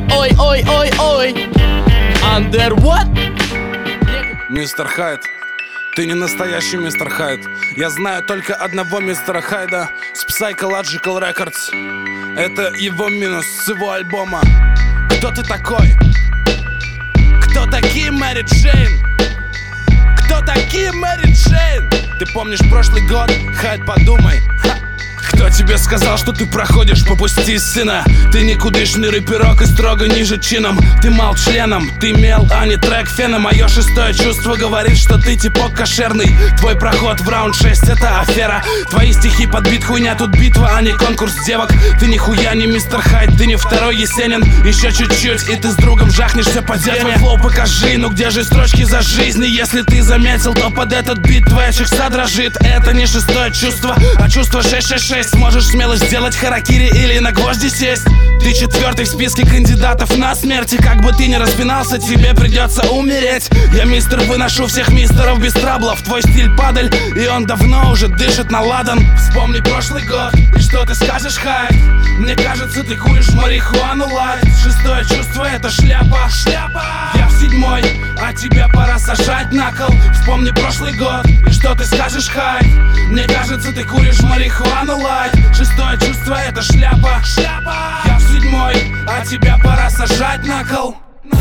ой, ой, ой, ой. Under what? Мистер Хайд, ты не настоящий мистер Хайд. Я знаю только одного мистера Хайда с Psychological Records. Это его минус с его альбома. Кто ты такой? Кто такие Мэри Джейн? Кто такие Мэри Джейн? Ты помнишь прошлый год? Хайд, подумай. Кто тебе сказал, что ты проходишь по пути сына? Ты никудышный рэперок и строго ниже чином. Ты мал членом, ты мел, а не трек фена. Мое шестое чувство говорит, что ты типок кошерный. Твой проход в раунд 6 это афера. Твои стихи под бит хуйня, тут битва, а не конкурс девок. Ты нихуя не мистер Хайд, ты не второй Есенин. Еще чуть-чуть, и ты с другом жахнешься по дене. Твой флоу покажи, ну где же строчки за жизнь? И если ты заметил, то под этот бит твоя чекса дрожит. Это не шестое чувство, а чувство 666. Можешь смело сделать харакири или на гвозди сесть. Ты четвертый в списке кандидатов на смерть. И как бы ты ни распинался, тебе придется умереть. Я мистер, выношу всех мистеров без траблов. Твой стиль падаль, и он давно уже дышит на ладан. Вспомни прошлый год, и что ты скажешь, Хайд? Мне кажется, ты куришь марихуану лайт. Шестое чувство это шляпа. Я в седьмой, а тебя пора сажать на кол. Вспомни прошлый год, и что ты скажешь, Хайд? Мне кажется, ты куришь марихуану лайт. Шестое чувство это шляпа. Я в седьмой, а тебя пора сажать на кол.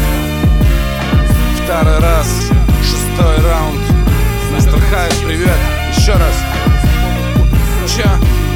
Второй раз, шестой раунд. Мистер Хайд, привет, еще раз. Чё?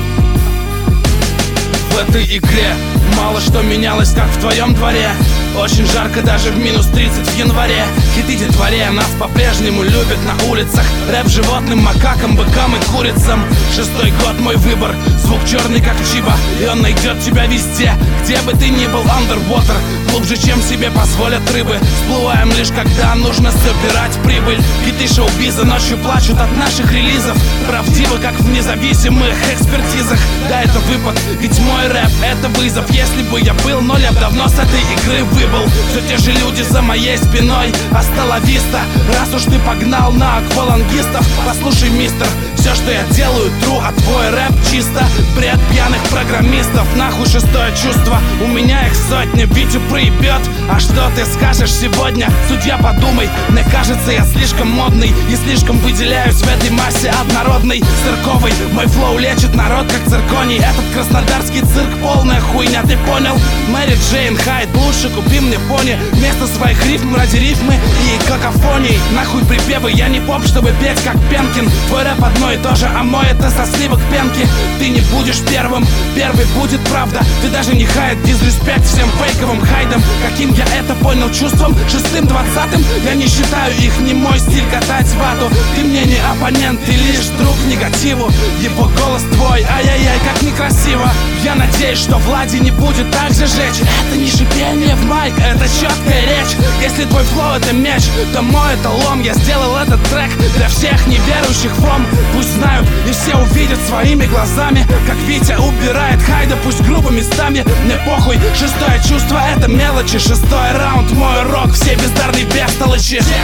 В этой игре мало что менялось, как в твоем дворе. Очень жарко даже в минус 30 в январе. Хиты детворе нас по-прежнему любят на улицах. Рэп животным, макакам, быкам и курицам. Шестой год мой выбор, звук черный как чиба. И он найдет тебя везде, где бы ты ни был. Underwater, глубже чем себе позволят рыбы. Всплываем лишь когда нужно собирать прибыль. Хиты шоу-биза ночью плачут от наших релизов. Правдиво, как в независимых экспертизах. Да, это выпад, ведь мой рэп это вызов. Если бы я был 0, я давно с этой игры выбыл. Все те же люди за моей спиной. Асталависта, раз уж ты погнал на аквалангистов. Послушай, мистер, все, что я делаю, true, а твой рэп чисто бред пьяных программистов. Нахуй шестое чувство, у меня их сотни. Витю проебет, а что ты скажешь сегодня? Судья, подумай, мне кажется, я слишком модный и слишком выделяюсь в этой массе однородной, цирковой. Мой флоу лечит народ, как цирконий. Этот краснодарский цирк полная хуйня, ты понял? Мэри Джейн, Хайд, лучше купи мне пони. Вместо своих рифм ради рифмы и какофоний. Нахуй припевы, я не поп, чтобы петь как Пенкин. Твой рэп одно и то же, а мой это со сливок пенки. Ты не будешь первым, первый будет правда. Ты даже не Хайд, дизреспект всем фейковым Хайдам. Каким я это понял чувством, 6-20. Я не считаю их, не мой стиль катать вату. Ты мне не оппонент, ты лишь друг негативу. Его голос твой, ай-яй-яй, как некрасиво. Я надеюсь, что Влади не будет так же жечь. Это не шипение в майк, это четкая речь. Если твой флоу это меч, то мой это лом. Я сделал этот трек для всех неверующих в ром. Пусть знают и все увидят своими глазами, как Витя убирает Хайда, пусть грубо местами. Мне похуй, шестое чувство это мелочи. Шестой раунд, мой рок, все бездарные бестолочи. 10,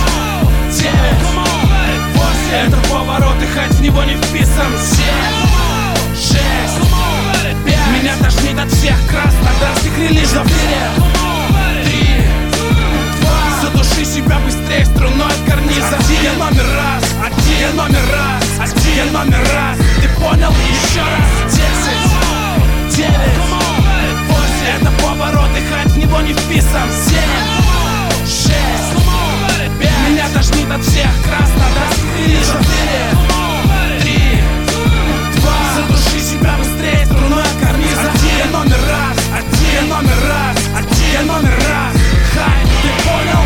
9, 8, это поворот и Хайд в него не вписан. 7, 6, 5, меня тошнит от всех краснодарских релизов. 3, 2, задуши себя быстрее струной от карниза. Я номер раз, я номер раз, я номер раз. Ты понял? Еще раз. 10, 9, 8, это поворот и Хайд в него не вписан. 7, 6, 5, меня тошнит от всех краснодарских релизов. 4, 3, 2, задуши себя быстрее струной от карниза. Я номер раз, я номер раз, я номер раз. Хайд, ты понял?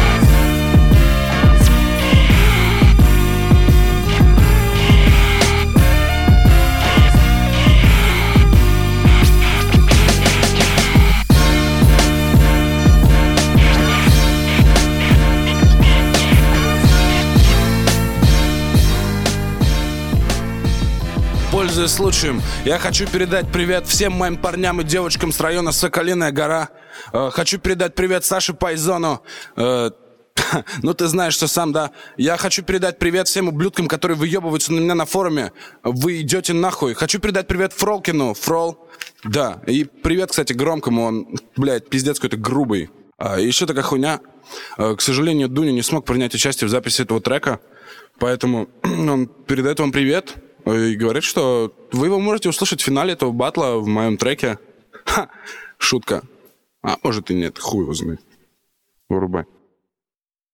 Пользуясь случаем, я хочу передать привет всем моим парням и девочкам с района Соколиная гора. Хочу передать привет Саше Пайзону. Ну, ты знаешь, что сам, да. Я хочу передать привет всем ублюдкам, которые выебываются на меня на форуме. Вы идете нахуй. Хочу передать привет Фролкину. Фрол. Да. И привет, кстати, Громкому. Он, блядь, пиздец какой-то грубый. Еще такая хуйня. К сожалению, Дуня не смог принять участие в записи этого трека. Поэтому он передает вам привет и говорит, что вы его можете услышать в финале этого батла в моем треке. Ха! Шутка. А может и нет. Хуй его знает. Вырубай.